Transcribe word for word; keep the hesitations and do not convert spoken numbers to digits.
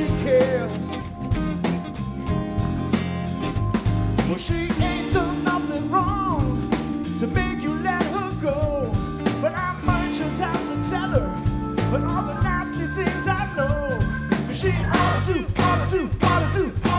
cares. Well, she ain't done nothing wrong to make you let her go, but I might just have to tell her but all the nasty things I know. 'Cause she ought to do, ought to do, ought to do.